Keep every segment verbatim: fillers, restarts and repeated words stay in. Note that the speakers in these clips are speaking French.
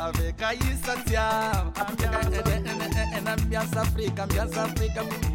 avec Aïssa Thiam. Ambiance Afrique, ambiance Afrique,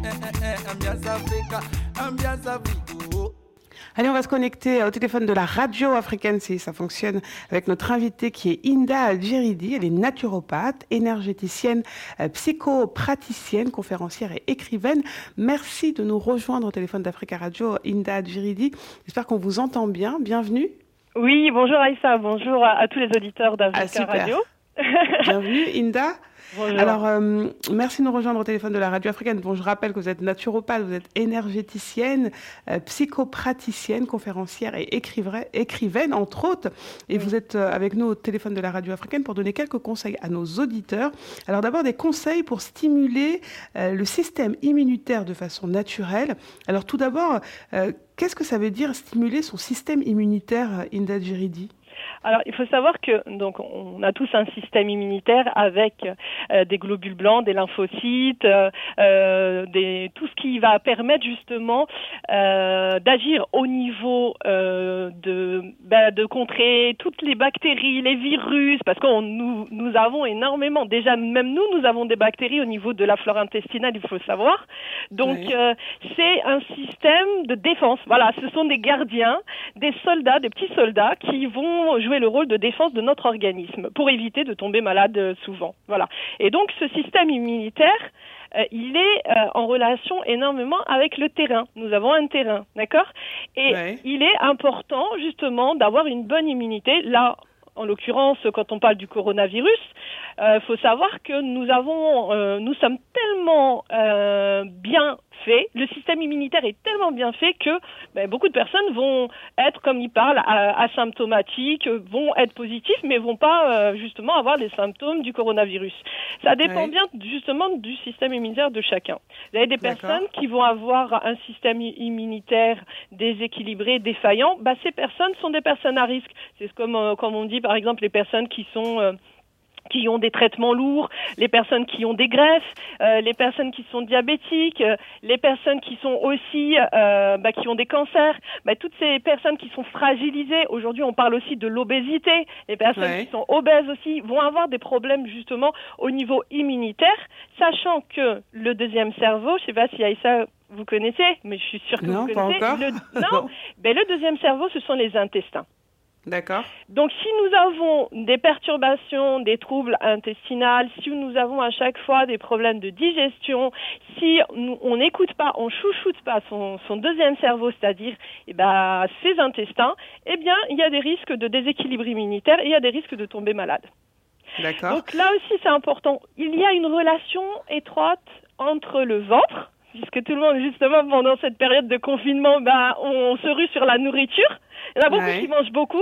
ambiance Afrique, ambiance Afrique. Allez, on va se connecter au téléphone de la radio africaine, si ça fonctionne, avec notre invitée qui est Hinda Djiridi. Elle est naturopathe, énergéticienne, euh, psychopraticienne, conférencière et écrivaine. Merci de nous rejoindre au téléphone d'Africa Radio, Hinda Djiridi. J'espère qu'on vous entend bien. Bienvenue. Oui, bonjour Aïssa, bonjour à, à tous les auditeurs d'Africa ah, Radio. Bienvenue Hinda. Bonjour. Alors, euh, merci de nous rejoindre au téléphone de la radio africaine. Bon, je rappelle que vous êtes naturopathe, vous êtes énergéticienne, euh, psychopraticienne, conférencière et écrivaine, écrivaine, entre autres. Et oui. Vous êtes euh, avec nous au téléphone de la radio africaine pour donner quelques conseils à nos auditeurs. Alors d'abord, des conseils pour stimuler euh, le système immunitaire de façon naturelle. Alors tout d'abord, euh, qu'est-ce que ça veut dire stimuler son système immunitaire, Hinda Djiridi ? Alors, il faut savoir que donc on a tous un système immunitaire avec euh, des globules blancs, des lymphocytes, euh, euh, des, tout ce qui va permettre justement euh, d'agir au niveau euh, de, bah, de contrer toutes les bactéries, les virus, parce que nous, nous avons énormément, déjà même nous, nous avons des bactéries au niveau de la flore intestinale, il faut savoir. Donc, oui. euh, c'est un système de défense. Voilà, ce sont des gardiens, des soldats, des petits soldats qui vont jouer le rôle de défense de notre organisme pour éviter de tomber malade souvent. Voilà. Et donc, ce système immunitaire, euh, il est euh, en relation énormément avec le terrain. Nous avons un terrain, d'accord ? Et ouais. il est important, justement, d'avoir une bonne immunité. Là, en l'occurrence, quand on parle du coronavirus, il euh, faut savoir que nous avons, euh, nous sommes tellement euh, bien faits, le système immunitaire est tellement bien fait que ben, beaucoup de personnes vont être, comme ils parlent, asymptomatiques, vont être positifs, mais vont pas euh, justement avoir les symptômes du coronavirus. Ça dépend ouais. bien justement du système immunitaire de chacun. Vous avez des D'accord. personnes qui vont avoir un système immunitaire déséquilibré, défaillant. Ben, ces personnes sont des personnes à risque. C'est comme, euh, comme on dit, par exemple, les personnes qui sont... Euh, qui ont des traitements lourds, les personnes qui ont des greffes, euh, les personnes qui sont diabétiques, euh, les personnes qui sont aussi, euh, bah, qui ont des cancers, bah, toutes ces personnes qui sont fragilisées. Aujourd'hui, on parle aussi de l'obésité. Les personnes ouais. qui sont obèses aussi vont avoir des problèmes justement au niveau immunitaire, sachant que le deuxième cerveau, je ne sais pas si Aïssa vous connaissez, mais je suis sûre que non, vous connaissez. Pas encore. Le, non, ben, le deuxième cerveau, ce sont les intestins. D'accord. Donc, si nous avons des perturbations, des troubles intestinaux, si nous avons à chaque fois des problèmes de digestion, si nous, on n'écoute pas, on chouchoute pas son, son deuxième cerveau, c'est-à-dire eh ben, ses intestins, eh bien, il y a des risques de déséquilibre immunitaire et il y a des risques de tomber malade. D'accord. Donc là aussi, c'est important. Il y a une relation étroite entre le ventre, puisque tout le monde, justement, pendant cette période de confinement, bah, on se rue sur la nourriture. Il y en a beaucoup ouais. qui mangent beaucoup.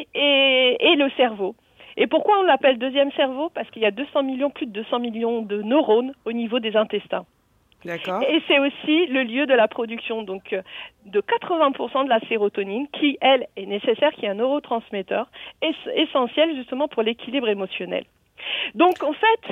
Et, et le cerveau. Et pourquoi on l'appelle deuxième cerveau ? Parce qu'il y a deux cents millions, plus de deux cents millions de neurones au niveau des intestins. D'accord. Et c'est aussi le lieu de la production donc de quatre-vingts pour cent de la sérotonine qui, elle, est nécessaire, qui est un neurotransmetteur es- essentiel justement pour l'équilibre émotionnel. Donc, en fait...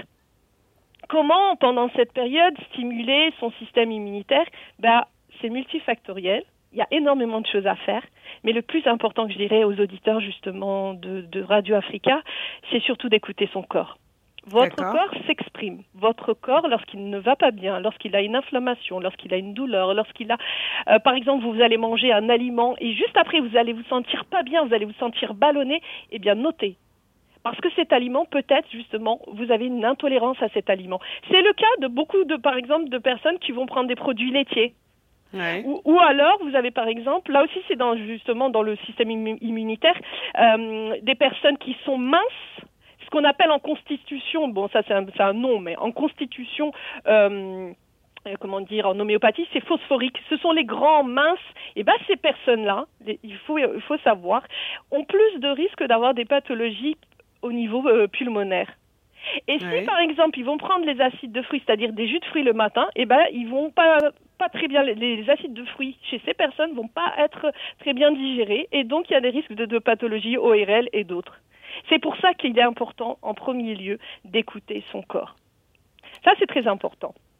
Comment, pendant cette période, stimuler son système immunitaire ? Ben, c'est multifactoriel. Il y a énormément de choses à faire. Mais le plus important que je dirais aux auditeurs, justement, de, de Radio Africa, c'est surtout d'écouter son corps. Votre D'accord. corps s'exprime. Votre corps, lorsqu'il ne va pas bien, lorsqu'il a une inflammation, lorsqu'il a une douleur, lorsqu'il a... Euh, par exemple, vous allez manger un aliment et juste après, vous allez vous sentir pas bien, vous allez vous sentir ballonné, eh bien, notez. Parce que cet aliment, peut-être, justement, vous avez une intolérance à cet aliment. C'est le cas de beaucoup, de, par exemple, de personnes qui vont prendre des produits laitiers. Ouais. Ou, ou alors, vous avez, par exemple, là aussi, c'est dans, justement dans le système immunitaire, euh, des personnes qui sont minces, ce qu'on appelle en constitution, bon, ça, c'est un, c'est un nom, mais en constitution... Euh, comment dire, en homéopathie, c'est phosphorique. Ce sont les grands minces. Et bien, ces personnes-là, il faut, il faut savoir, ont plus de risques d'avoir des pathologies au niveau euh, pulmonaire. Et ouais. si, par exemple, ils vont prendre les acides de fruits, c'est-à-dire des jus de fruits le matin, eh ben, ils vont pas, pas très bien, les acides de fruits chez ces personnes vont pas être très bien digérés, et donc il y a des risques de, de pathologies O R L et d'autres. C'est pour ça qu'il est important, en premier lieu, d'écouter son corps. Ça, c'est très important.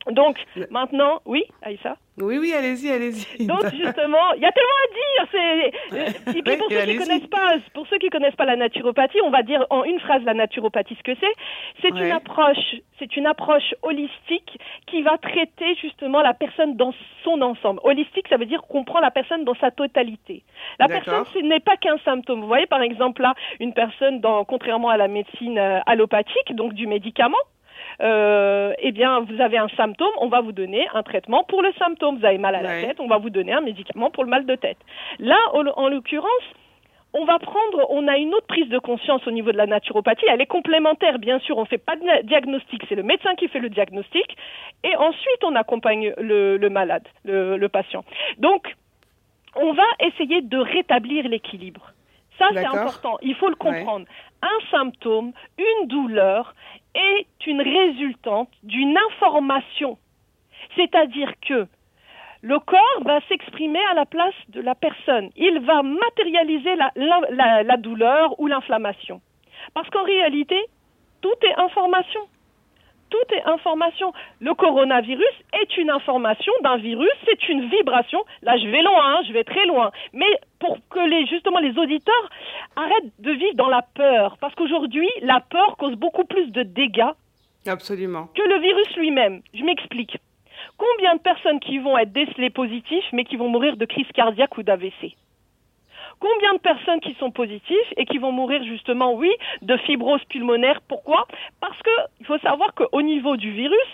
Donc, maintenant, oui, Aïssa? Oui, oui, allez-y, allez-y. Donc, justement, il y a tellement à dire. C'est... Et puis, pour, ceux qui connaissent pas, pour ceux qui connaissent pas la naturopathie, on va dire en une phrase la naturopathie, ce que c'est. C'est ouais. une approche, c'est une approche holistique qui va traiter justement la personne dans son ensemble. Holistique, ça veut dire qu'on prend la personne dans sa totalité. La D'accord. personne, ce n'est pas qu'un symptôme. Vous voyez, par exemple, là, une personne, dans, contrairement à la médecine euh, allopathique, donc du médicament, Euh, eh bien, vous avez un symptôme, on va vous donner un traitement pour le symptôme. Vous avez mal à la ouais. tête, on va vous donner un médicament pour le mal de tête. Là, en, en l'occurrence, on va prendre, on a une autre prise de conscience au niveau de la naturopathie. Elle est complémentaire, bien sûr. On ne fait pas de diagnostic, c'est le médecin qui fait le diagnostic. Et ensuite, on accompagne le, le malade, le, le patient. Donc, on va essayer de rétablir l'équilibre. Ça, D'accord. c'est important. Il faut le comprendre. Ouais. Un symptôme, une douleur est une résultante d'une information. C'est-à-dire que le corps va s'exprimer à la place de la personne. Il va matérialiser la, la, la, la douleur ou l'inflammation. Parce qu'en réalité, tout est information. Tout est information. Le coronavirus est une information d'un virus, c'est une vibration. Là, je vais loin, hein, je vais très loin. Mais pour que les, justement les auditeurs arrêtent de vivre dans la peur. Parce qu'aujourd'hui, la peur cause beaucoup plus de dégâts Absolument. que le virus lui-même. Je m'explique. Combien de personnes qui vont être décelées positifs, mais qui vont mourir de crise cardiaque ou d'A V C? Combien de personnes qui sont positives et qui vont mourir justement, oui, de fibrose pulmonaire? Pourquoi? Parce que il faut savoir qu'au niveau du virus,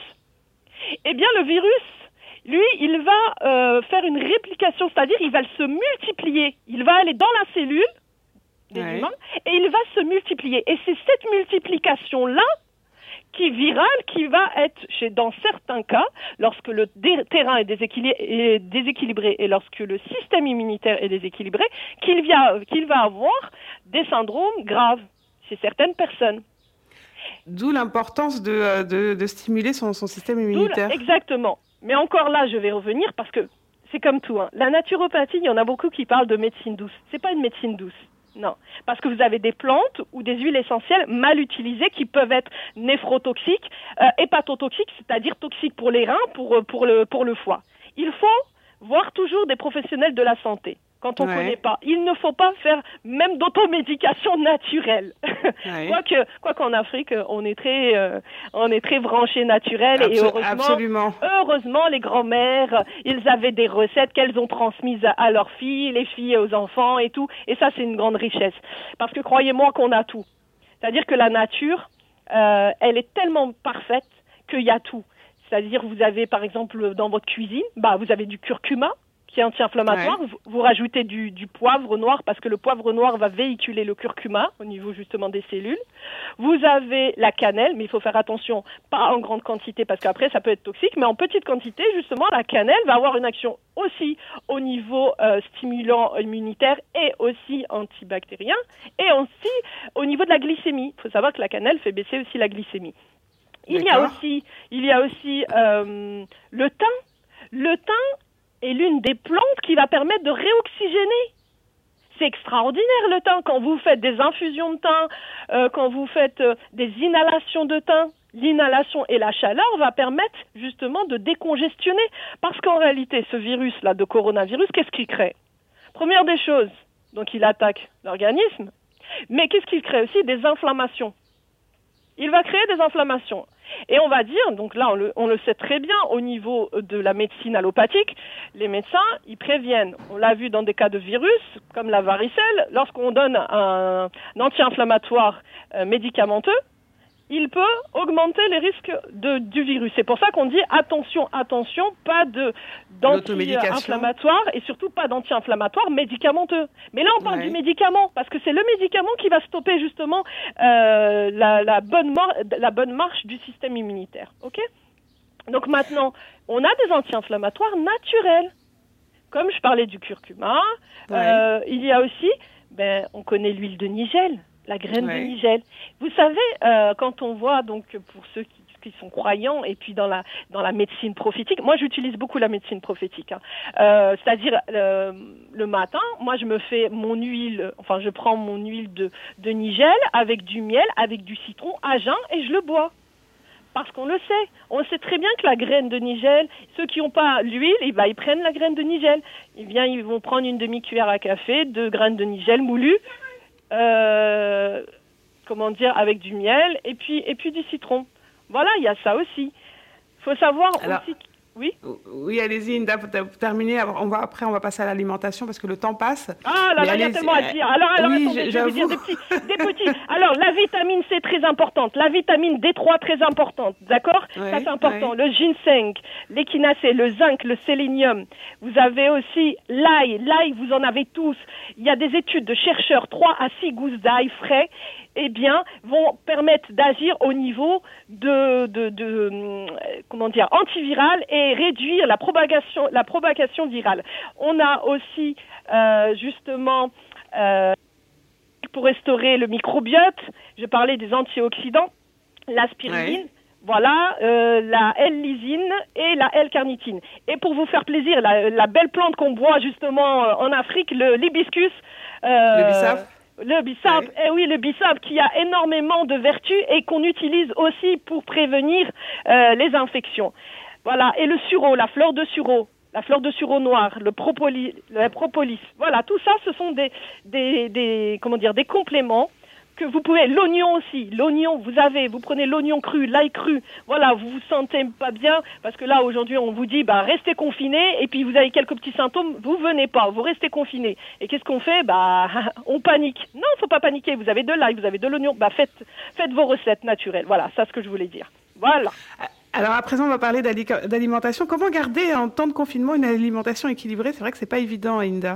eh bien le virus, lui, il va euh, faire une réplication, c'est-à-dire il va se multiplier. Il va aller dans la cellule des ouais. humains et il va se multiplier. Et c'est cette multiplication-là qui est virale, qui va être, chez, dans certains cas, lorsque le dé- terrain est, déséquili- est déséquilibré et lorsque le système immunitaire est déséquilibré, qu'il, via, qu'il va avoir des syndromes graves chez certaines personnes. D'où l'importance de, de, de stimuler son, son système immunitaire. D'où, exactement. Mais encore là, je vais revenir parce que c'est comme tout. Hein. La naturopathie, il y en a beaucoup qui parlent de médecine douce. C'est pas une médecine douce. Non, parce que vous avez des plantes ou des huiles essentielles mal utilisées qui peuvent être néphrotoxiques, euh, hépatotoxiques, c'est-à-dire toxiques pour les reins, pour, pour, le, pour le foie. Il faut voir toujours des professionnels de la santé quand on ne ouais. connaît pas. Il ne faut pas faire même d'automédication naturelle. Ouais. Quoique, quoi qu'en Afrique, on est très, euh, on est très branché naturel Absol- et heureusement, absolument. heureusement, les grands-mères, ils avaient des recettes qu'elles ont transmises à, à leurs filles, les filles aux enfants et tout. Et ça, c'est une grande richesse. Parce que croyez-moi qu'on a tout. C'est-à-dire que la nature, euh, elle est tellement parfaite qu'il y a tout. C'est-à-dire, vous avez, par exemple, dans votre cuisine, bah, vous avez du curcuma, qui est anti-inflammatoire, ouais. vous, vous rajoutez du, du poivre noir parce que le poivre noir va véhiculer le curcuma au niveau justement des cellules. Vous avez la cannelle, mais il faut faire attention, pas en grande quantité parce qu'après ça peut être toxique, mais en petite quantité justement la cannelle va avoir une action aussi au niveau euh, stimulant immunitaire et aussi antibactérien et aussi au niveau de la glycémie. Il faut savoir que la cannelle fait baisser aussi la glycémie. Il D'accord. y a aussi, il y a aussi euh, le thym. Le thym est l'une des plantes qui va permettre de réoxygéner. C'est extraordinaire le thym. Quand vous faites des infusions de thym, euh, quand vous faites euh, des inhalations de thym, l'inhalation et la chaleur va permettre justement de décongestionner. Parce qu'en réalité, ce virus-là de coronavirus, qu'est-ce qu'il crée? Première des choses, donc il attaque l'organisme, mais qu'est-ce qu'il crée aussi? Des inflammations. Il va créer des inflammations. Et on va dire, donc là on le, on le sait très bien au niveau de la médecine allopathique, les médecins, ils préviennent. On l'a vu dans des cas de virus, comme la varicelle, lorsqu'on donne un, un anti-inflammatoire euh, médicamenteux, il peut augmenter les risques de, du virus. C'est pour ça qu'on dit attention, attention, pas de, d'anti-inflammatoire et surtout pas d'anti-inflammatoire médicamenteux. Mais là, on parle ouais. du médicament, parce que c'est le médicament qui va stopper justement euh, la, la, bonne mor- la bonne marche du système immunitaire. Ok ? Donc maintenant, on a des anti-inflammatoires naturels. Comme je parlais du curcuma, ouais. euh, il y a aussi, ben, on connaît l'huile de nigelle. La graine ouais. de nigelle. Vous savez, euh, quand on voit, donc pour ceux qui, qui sont croyants, et puis dans la dans la médecine prophétique, moi j'utilise beaucoup la médecine prophétique. Hein. Euh, c'est-à-dire euh, le matin, moi je me fais mon huile, enfin je prends mon huile de de nigelle avec du miel, avec du citron, à jeun, et je le bois. Parce qu'on le sait. On sait très bien que la graine de nigel, ceux qui n'ont pas l'huile, eh ben, ils prennent la graine de nigel. Eh bien, ils vont prendre une demi-cuillère à café de graines de nigel moulues, euh, comment dire, avec du miel et puis, et puis du citron. Voilà, il y a ça aussi. Il faut savoir Alors... aussi... Oui. Oui, allez-y, Inda, pour terminer. On va, après, on va passer à l'alimentation parce que le temps passe. Ah là là, il y a tellement à dire. Alors, alors oui, attendez, je vais vous dire des petits, des petits. Alors, la vitamine C très importante, la vitamine D trois très importante, d'accord? Oui, ça c'est important. Oui. Le ginseng, l'échinacée, le zinc, le sélénium. Vous avez aussi l'ail. L'ail, vous en avez tous. Il y a des études de chercheurs, trois à six gousses d'ail frais, eh bien, vont permettre d'agir au niveau de, de, de euh, comment dire, antiviral et réduire la propagation, la propagation virale. On a aussi, euh, justement, euh, pour restaurer le microbiote, je parlais des antioxydants, la spiruline, ouais. Voilà, euh, la L-lysine et la L-carnitine. Et pour vous faire plaisir, la, la belle plante qu'on boit justement en Afrique, le l'hibiscus. Euh, le bissap. Le bissap, oui. Eh oui, le bissap qui a énormément de vertus et qu'on utilise aussi pour prévenir euh, les infections. Voilà, et le sureau, la fleur de sureau, la fleur de sureau noir, le propolis, le propolis. Voilà, tout ça, ce sont des, des, des, comment dire, des compléments que vous pouvez. L'oignon aussi, l'oignon, vous avez, vous prenez l'oignon cru, l'ail cru. Voilà, vous vous sentez pas bien parce que là aujourd'hui on vous dit bah restez confinés et puis vous avez quelques petits symptômes, vous venez pas, vous restez confinés. Et qu'est-ce qu'on fait? Bah on panique. Non, faut pas paniquer. Vous avez de l'ail, vous avez de l'oignon. Bah faites, faites vos recettes naturelles. Voilà, c'est ce que je voulais dire. Voilà. Alors à présent on va parler d'alimentation. Comment garder en temps de confinement une alimentation équilibrée? C'est vrai que c'est pas évident, Inda.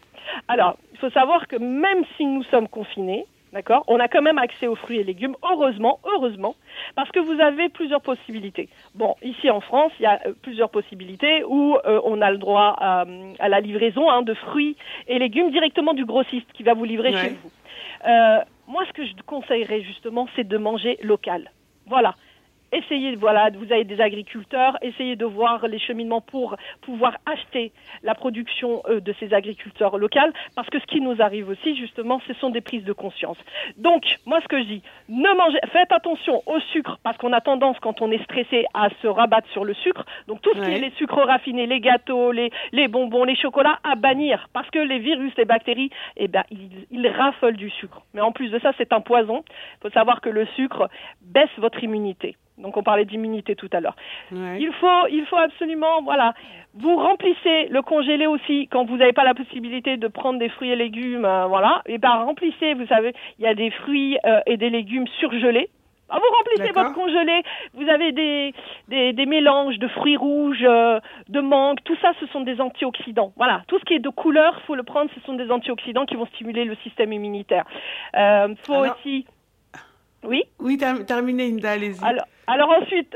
Alors il faut savoir que même si nous sommes confinés, d'accord, on a quand même accès aux fruits et légumes, heureusement, heureusement, parce que vous avez plusieurs possibilités. Bon, ici en France, il y a euh, plusieurs possibilités où euh, on a le droit à, à la livraison hein, de fruits et légumes directement du grossiste qui va vous livrer ouais. chez vous. Euh, moi, ce que je conseillerais justement, c'est de manger local. Voilà. Essayez, voilà, vous avez des agriculteurs, essayez de voir les cheminements pour pouvoir acheter la production euh, de ces agriculteurs locaux, parce que ce qui nous arrive aussi, justement, ce sont des prises de conscience. Donc, moi, ce que je dis, ne mangez, faites attention au sucre, parce qu'on a tendance, quand on est stressé, à se rabattre sur le sucre. Donc, tout ce ouais. qui est les sucres raffinés, les gâteaux, les, les bonbons, les chocolats, à bannir, parce que les virus, les bactéries, eh ben, ils, ils raffolent du sucre. Mais en plus de ça, c'est un poison. Il faut savoir que le sucre baisse votre immunité. Donc on parlait d'immunité tout à l'heure. Ouais. Il faut, il faut absolument, voilà, vous remplissez le congelé aussi quand vous n'avez pas la possibilité de prendre des fruits et légumes, euh, voilà. Et ben remplissez, vous savez, il y a des fruits euh, et des légumes surgelés. Ah, vous remplissez D'accord. votre congelé, vous avez des, des, des mélanges de fruits rouges, euh, de mangue, tout ça, ce sont des antioxydants. Voilà, tout ce qui est de couleur, il faut le prendre, ce sont des antioxydants qui vont stimuler le système immunitaire. Il euh, faut Alors... aussi... Oui Oui, ter- terminez, Inda, allez-y. Alors, alors ensuite,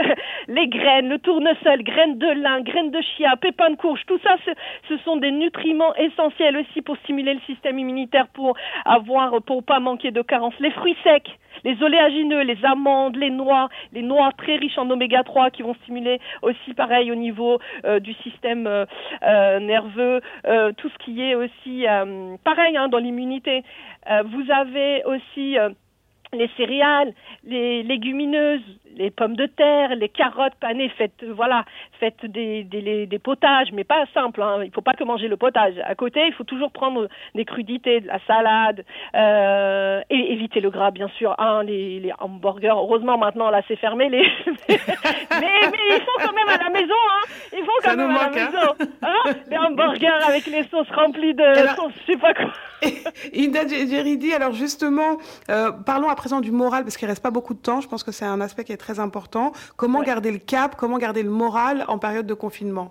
les graines, le tournesol, graines de lin, graines de chia, pépins de courge, tout ça, ce sont des nutriments essentiels aussi pour stimuler le système immunitaire, pour avoir, pour pas manquer de carences. Les fruits secs, les oléagineux, les amandes, les noix, les noix très riches en oméga trois qui vont stimuler aussi pareil au niveau euh, du système euh, euh, nerveux, euh, tout ce qui est aussi euh, pareil hein, dans l'immunité. Euh, vous avez aussi... Euh, les céréales, les légumineuses, les pommes de terre, les carottes panées, faites voilà, faites des, des, des potages, mais pas simple. Hein. Il ne faut pas que manger le potage. À côté, il faut toujours prendre des crudités, de la salade, euh, et éviter le gras, bien sûr. Hein, les, les hamburgers, heureusement maintenant là c'est fermé. Les... mais, mais ils font quand même à la maison. Hein. Ils font quand Ça même à manque, la maison. Hein. Hein les hamburgers avec les sauces remplies de alors, sauce, je sais pas quoi. Inda Djeridi, alors justement, euh, parlons à présent du moral, parce qu'il ne reste pas beaucoup de temps. Je pense que c'est un aspect qui est très important. Comment ouais. garder le cap, comment garder le moral en période de confinement?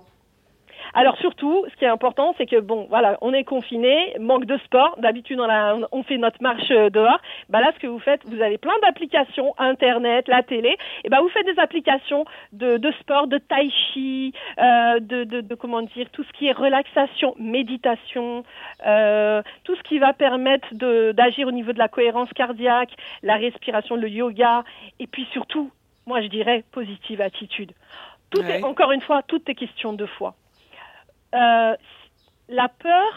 Alors surtout, ce qui est important, c'est que bon, voilà, on est confiné, manque de sport. D'habitude, on, a, on fait notre marche dehors. Bah là, ce que vous faites, vous avez plein d'applications, Internet, la télé. Et bah vous faites des applications de, de sport, de tai chi, euh, de, de, de comment dire, tout ce qui est relaxation, méditation, euh, tout ce qui va permettre de, d'agir au niveau de la cohérence cardiaque, la respiration, le yoga, et puis surtout, moi je dirais positive attitude. Tout ouais. est, encore une fois, tout est question de foi. Euh, la peur,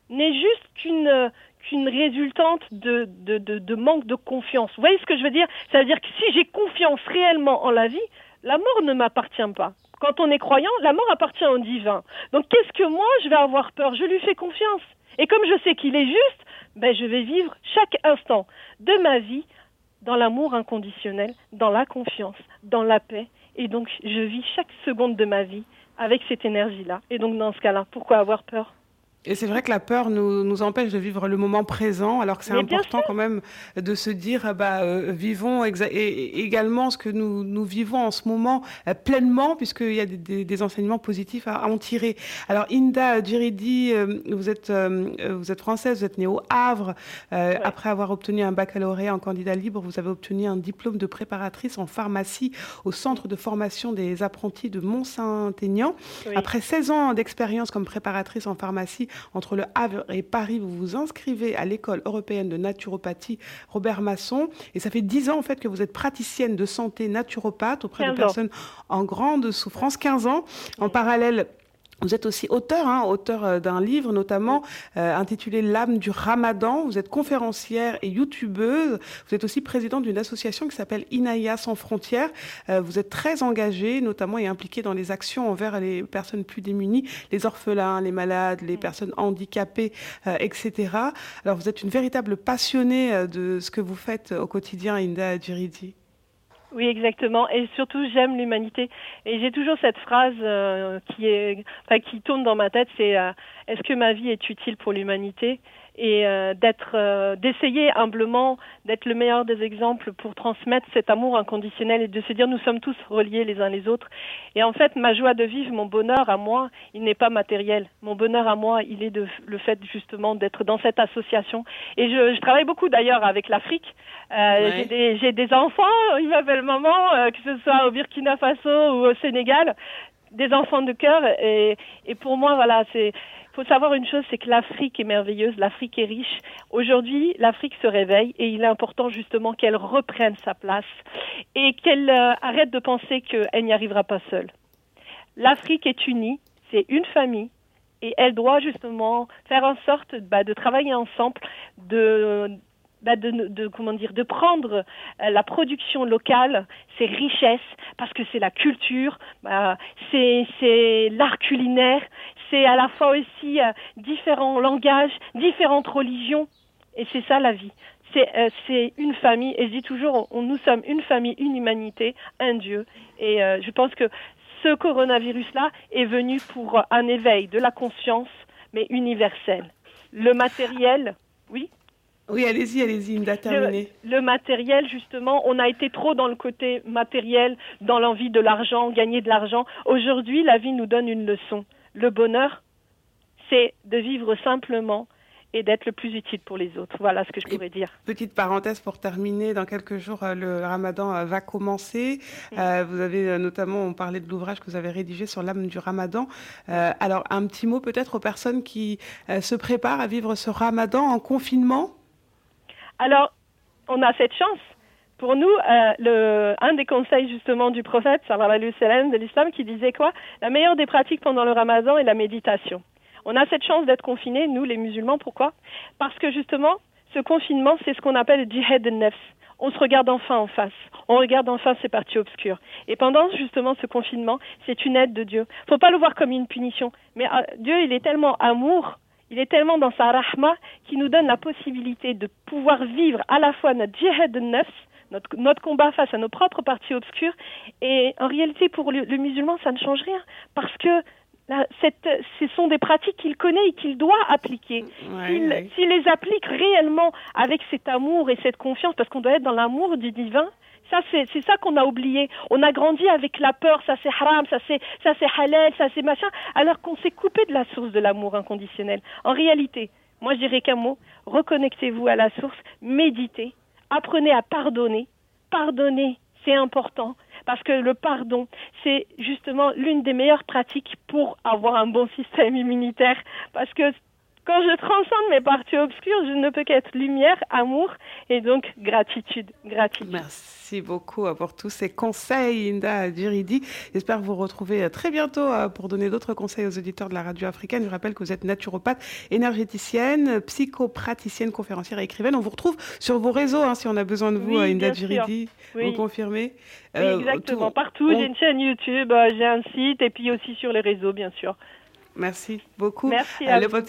n'est juste qu'une, qu'une résultante de, de, de, de manque de confiance. Vous voyez ce que je veux dire? Ça veut dire que si j'ai confiance réellement en la vie, la mort ne m'appartient pas. Quand on est croyant, la mort appartient au divin. Donc qu'est-ce que moi je vais avoir peur? Je lui fais confiance. Et comme je sais qu'il est juste, ben je vais vivre chaque instant de ma vie dans l'amour inconditionnel, dans la confiance, dans la paix. Et donc je vis chaque seconde de ma vie avec cette énergie-là. Et donc dans ce cas-là, pourquoi avoir peur? Et c'est vrai que la peur nous, nous empêche de vivre le moment présent, alors que c'est Mais important quand même de se dire, bah, euh, vivons exa- et, et également ce que nous, nous vivons en ce moment euh, pleinement, puisqu'il y a des, des, des enseignements positifs à, à en tirer. Alors, Hinda Djiridi, euh, vous êtes, euh, vous êtes française, vous êtes née au Havre. Euh, ouais. Après avoir obtenu un baccalauréat en candidat libre, vous avez obtenu un diplôme de préparatrice en pharmacie au Centre de formation des apprentis de Mont-Saint-Aignan. Oui. Après seize ans d'expérience comme préparatrice en pharmacie, entre le Havre et Paris, vous vous inscrivez à l'école européenne de naturopathie Robert Masson. Et ça fait dix ans, en fait, que vous êtes praticienne de santé naturopathe auprès de personnes en grande souffrance. quinze ans. En oui. parallèle, vous êtes aussi auteur, hein, auteur d'un livre notamment euh, intitulé L'âme du Ramadan. Vous êtes conférencière et youtubeuse. Vous êtes aussi présidente d'une association qui s'appelle Inaya sans frontières. Euh, vous êtes très engagée notamment et impliquée dans les actions envers les personnes plus démunies, les orphelins, les malades, les personnes handicapées, euh, et cetera. Alors vous êtes une véritable passionnée de ce que vous faites au quotidien, Hinda Djiridi. Oui, exactement. Et surtout, j'aime l'humanité. Et j'ai toujours cette phrase euh, qui est, enfin, qui tourne dans ma tête, c'est euh, est-ce que ma vie est utile pour l'humanité? Et euh, d'être, euh, d'essayer humblement d'être le meilleur des exemples pour transmettre cet amour inconditionnel et de se dire nous sommes tous reliés les uns les autres. Et en fait, ma joie de vivre, mon bonheur à moi, il n'est pas matériel. Mon bonheur à moi, il est de le fait justement d'être dans cette association. Et je, je travaille beaucoup d'ailleurs avec l'Afrique. Euh, ouais. j'ai, des, j'ai des enfants, ils m'appellent maman, euh, que ce soit au Burkina Faso ou au Sénégal, des enfants de cœur. Et, et pour moi, voilà, c'est... Il faut savoir une chose, c'est que l'Afrique est merveilleuse, l'Afrique est riche. Aujourd'hui, l'Afrique se réveille et il est important justement qu'elle reprenne sa place et qu'elle euh, arrête de penser qu'elle n'y arrivera pas seule. L'Afrique est unie, c'est une famille et elle doit justement faire en sorte bah, de travailler ensemble, de... Bah de, de, comment dire, de prendre euh, la production locale, ses richesses, parce que c'est la culture, bah, c'est, c'est l'art culinaire, c'est à la fois aussi euh, différents langages, différentes religions, et c'est ça la vie. C'est, euh, c'est une famille, et je dis toujours, on, nous sommes une famille, une humanité, un Dieu, et euh, je pense que ce coronavirus-là est venu pour un éveil de la conscience, mais universel. Le matériel, oui. Oui, allez-y, allez-y, Hinda, terminez. Le, le matériel, justement, on a été trop dans le côté matériel, dans l'envie de l'argent, gagner de l'argent. Aujourd'hui, la vie nous donne une leçon. Le bonheur, c'est de vivre simplement et d'être le plus utile pour les autres. Voilà ce que je pourrais dire. Petite parenthèse pour terminer, dans quelques jours, le Ramadan va commencer. Mmh. Euh, vous avez notamment, on parlait de l'ouvrage que vous avez rédigé sur l'âme du Ramadan. Euh, alors, un petit mot peut-être aux personnes qui euh, se préparent à vivre ce Ramadan en confinement. Alors, on a cette chance. Pour nous, euh, le, un des conseils justement du prophète, sallallahu alayhi wa sallam, de l'islam, qui disait quoi? La meilleure des pratiques pendant le Ramadan est la méditation. On a cette chance d'être confinés, nous les musulmans. Pourquoi? Parce que justement, ce confinement, c'est ce qu'on appelle le djihad al-nafs. On se regarde enfin en face. On regarde enfin ces parties obscures. Et pendant justement ce confinement, c'est une aide de Dieu. Faut pas le voir comme une punition. Mais euh, Dieu, il est tellement amour. Il est tellement dans sa rahma qui nous donne la possibilité de pouvoir vivre à la fois notre djihad al-nafs, notre, notre combat face à nos propres parties obscures. Et en réalité, pour le, le musulman, ça ne change rien. Parce que là, cette, ce sont des pratiques qu'il connaît et qu'il doit appliquer. Ouais, s'il, ouais. s'il les applique réellement avec cet amour et cette confiance, parce qu'on doit être dans l'amour du divin, ça, c'est, c'est ça qu'on a oublié. On a grandi avec la peur, ça c'est haram, ça c'est, ça c'est halal, ça c'est machin, alors qu'on s'est coupé de la source de l'amour inconditionnel. En réalité, moi je dirais qu'un mot, reconnectez-vous à la source, méditez, apprenez à pardonner. Pardonner, c'est important, parce que le pardon, c'est justement l'une des meilleures pratiques pour avoir un bon système immunitaire, parce que quand je transcende mes parties obscures, je ne peux qu'être lumière, amour et donc gratitude. Gratitude. Merci beaucoup pour tous ces conseils, Inda Djiridi. J'espère vous retrouver très bientôt pour donner d'autres conseils aux auditeurs de la radio africaine. Je rappelle que vous êtes naturopathe, énergéticienne, psychopraticienne, conférencière et écrivaine. On vous retrouve sur vos réseaux hein, si on a besoin de vous, oui, Inda Djiridi. Oui. Vous confirmez oui, euh, exactement. Tout... Partout, on... j'ai une chaîne YouTube, j'ai un site et puis aussi sur les réseaux, bien sûr. Merci beaucoup. Merci à le vous.